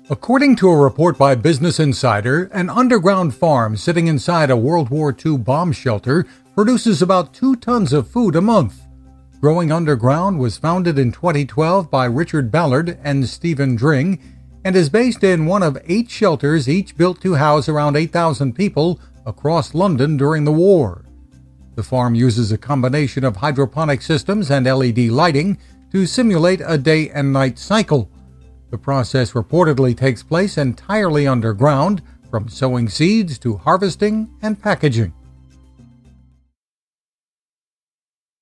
According to a report by Business Insider, an underground farm sitting inside a World War II bomb shelter produces about 2 tons of food a month. Growing Underground was founded in 2012 by Richard Ballard and Stephen Dring and is based in one of 8 shelters, each built to house around 8,000 people across London during the war. The farm uses a combination of hydroponic systems and LED lighting to simulate a day and night cycle. The process reportedly takes place entirely underground, from sowing seeds to harvesting and packaging.